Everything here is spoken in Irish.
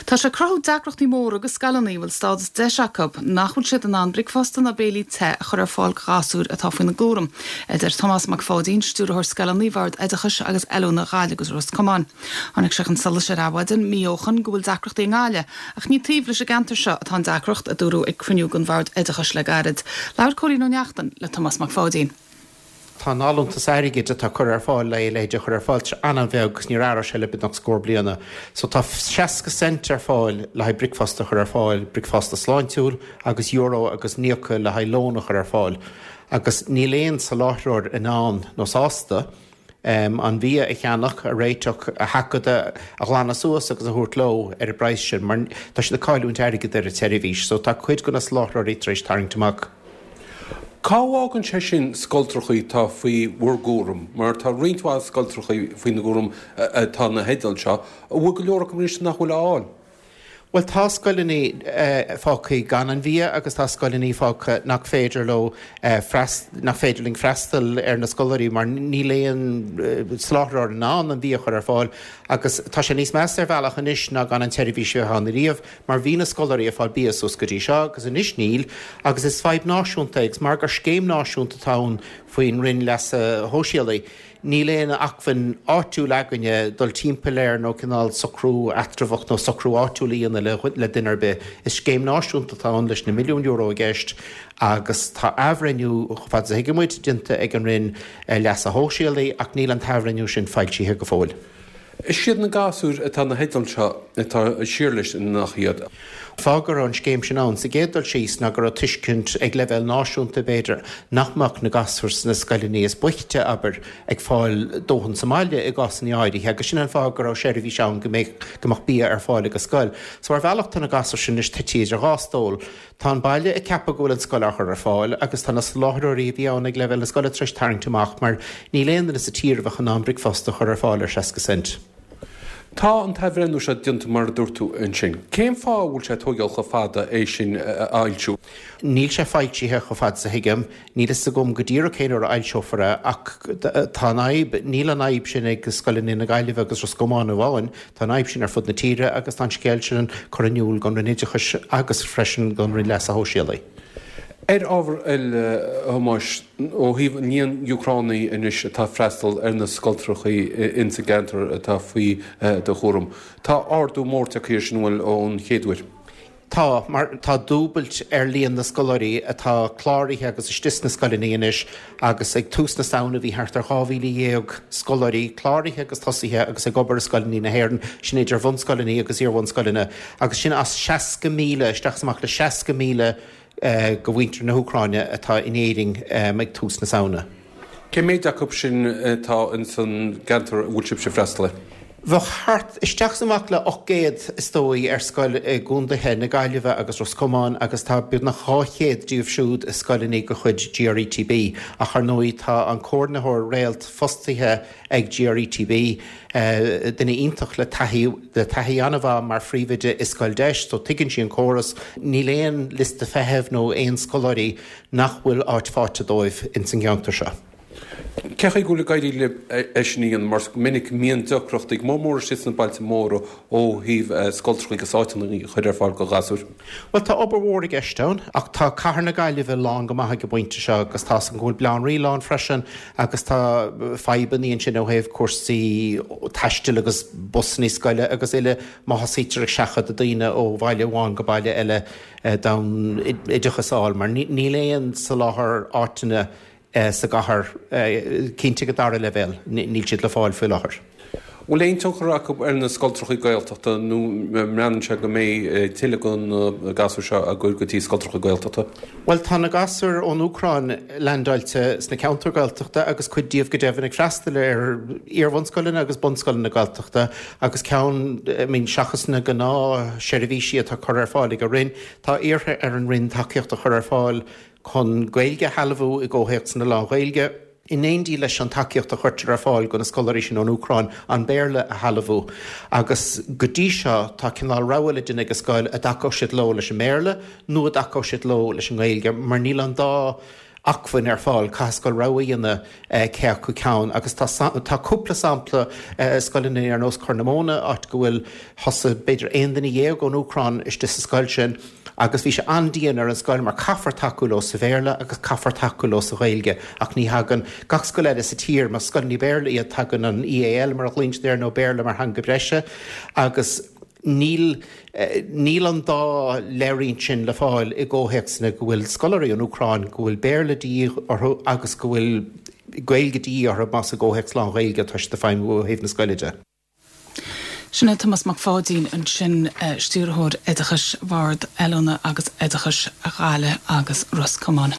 Tá sé crowd dacrochtaí mór agus scalaní bhfuil stádas de Jacob nachfuil siad an an bricfasta na béilí te chur ar fáil gasúr atá faoin na gúram. Idir Thomas McFaudín stúrthir scalaníhard idachas agus eú na gáile agus Rust Comán. Annig se an sala sé ráhaidin míochan go bhfuil dacrochtaí ngáile ach ní tríomh leis a gantar seo atá dacrocht a dúrú ag cruniú an bhard idachas le garid. Leir choirí nó neachtan le Thomas McFaudín. Tá nálúnta sairigid atá chur ar fáil le léide chur ar fáilte anna bheag ní rá se le bit nach scór bliana. So tá 60% ar fáil le ha bricfasta chur ar fáil bricfasta sláintúil agus euro agus níocha le ha lóna chur ar fáil. Agus ní léon sa láithreoir in an nó sásta an bhí a cheannach a réiteach a hacada a glána suas agus a thuirt ló ar a breis sin, mar tá si de cáilún airigid ar a teirihís, so tá chuid gona láithreoir éis taringtamach. Cáhágan sé sin scoltrachaí tá faoi bhgúram, mar tá riontáil scoltrachaí faoin na gúram tá na hédal seo, a bhfuil go leor go nach bhfuil áil. Well, tá scoilení fácaí gan an bhí agus tá scoilení fáca nach féidir lo nach féidirling freistal ar na scoirí mar ní léon sláthreoir an bhí chur ar fáil agus tá sé níos meas ar bhealach an isis ná gan an teirihísio hána riamh mar bhí na scoirí a fáil bías oscadí seo agus an isis níl agus is feib náisiúnta ag mar gur scéim náisiúnta tán faoin rinn leis hóisialaí. Ní léana achfan áitiú leganne dul timppeléir nó cinál socrú atrafach nó socrú áitiúlíonna le dinar be. Is céim náisiúnta tá leis na milliún euro a gceist agus tá ahrenniú fad a hiigemuid dinta ag an rinn leas a hóisialaí ach níl an tahrenniú sin fáiltíthe go fóil. Is siad na gasúr atá na hédal seo atá siirlis in nach iad. Fágar an scéim sin an sa gédal síos na gur a tuiscint ag level náisiúnta beidir nachmach na gasúrs na scalaníos buchte aber ag fáil dóhann Somália i gas ní áidí agus sin an fágar á séirhí seán gomach bí ar fáil agus scoil. So ar bhealachta na gasúr sin is tetíad ar gástóil, tá an baile i cepa gúil an scoilachar ar fáil agus tá na láthreirí bhíán ag level na scoile treis taringtamach mar ní léana is a tírbhach an an bricfasta chur ar fáil ar 60%. Tá an tahrenú se dinta mar dúirtú an sin. Céim fáhúil sé tógeal go fada é sin áilsú? Níl sé fáiltíthe go fad sa hiigem, níl is a gom go dtír céinar ailseofara ach tá naib níl an naib sin ag scoilení na gaiileh agus Roscomáin bháin, tá naib sin ar fud na tíre agus tá scéil sin chorinniúil gan rinnéidechas agus freisin gan rin leis a hóisialaí. Ábhar Hamáis ó híh níon Ucránaí inis tá freistal ar na scoltrachaí insagantar atá faoi do chóram. Tá ardú mórta chuir sin bhfuil ón chéadúir. Tá mar tá dúbailt ar líon na scoirí atá chláirithe agus istis na scolaní inis agus ag tús na saona bhí thart ar chábhílí dhéag scoirí chláirithe agus tosaithe agus ag gobar scolaní na hhéann sin idir bhain scolaní agus ar bhain scoline agus sin as 60 míle isteachsamach le 60 míle go bhhaintear na Ucráine atá inéing meid tús na saona. Cé méid acup sin tá in san gantar bhúlil sé freistala? Bheith hart isteach samach le 800 istóí ar scoil gúndathe na gaiileh agus Roscomáin agus tá beag na 800 díobh siúd is scoilení go chuid GRETB a chu nóí tá an cóirnathir réalt fostaithe ag GRETB duna ionintach le taithí anmha mar phríomhaide is scoil deis, so tuigann sí an córas ní léon lista fethebh nó éon scoirí nach bhfuil áit fáte dóibh in san gceantar seo. Cecha go le gaiidí le eisníon mar minic míon docrocht ag mór si na bailte mór ó híh scoltraí go sáitaí chuid ar fáil go gasúr. Well, tá obair ag eisteán ach tá cahar na gaiileh lán go maithe go buinte seo agus tá an ghúil bleán riáin freisin agus tá febaníon sin ó héh cuasaí taiiste agus busnaí scoile agus ile maithasítear ag seachad a daine ó bhaile bháin go baile eile da idirechasáil mar ní léon sa láthair átainna sa gahar cinnte go dar level níl siad le fáil fú láthair. Bhfuil éon tuchar acu ar na scoltrachaí gailteachta nó meanse go mé tiilegann gasúr seo a gúil gotí scoltracha gailteachta? Well, tá na gasúr ón Ucráin landailte sna counter gailteachta agus chuid díobh go deimhin ag freistal ar iarmhanscoilin agus bunscoilin na gailteachta agus ceann seachas na gná séirhísí atá chur ar fáil go rinn, tá iartha ar an rinn takeíocht a chur ar fáil chun gailge halbhú i ggóhécht na lá gailge. Inéondí leis an takeíocht a chuirtear ar fáil go na scoirí sin ón Ucráin an béirle a halbhú agus go dtí seo tá cinál ráhfuile duine go scoil a dacó siad ló leis an méirle nó a dacó siad ló leis an gailge mar níl an dá achfuin fáil cascail raíanna ceach chu ceann, agus tá cúpla sampla scoilnaí ar nós Cornamona áit go bhfuil thosa beidir aon duine dhéag ón Ucrán iste sa scoil sin, agus bhí sé andíon ar an scoil mar caffar takeú ó sa bhéirla agus caffar takeú ó sa Ghaeilge, ach ní hagan gach scoileide sa tír mar scoilní béirla iad tagan an EAL mar a línch déir nó béirla mar hanga breise, agus níl an dá leiríonn sin le fáil i ggóhéachsanna go bhfuil scoileirí an Ucrán go bhfuil béirladí agus go bhfuil Gaelgadí ar mas a ggóhéach lá Ghaeilge tuis de féin go héh na scoileide. Sinna Thomas McFadín an sin stúrthóir Oidheachais Bhard Eilona agus Oidheachais Ghaile agus Roscommon.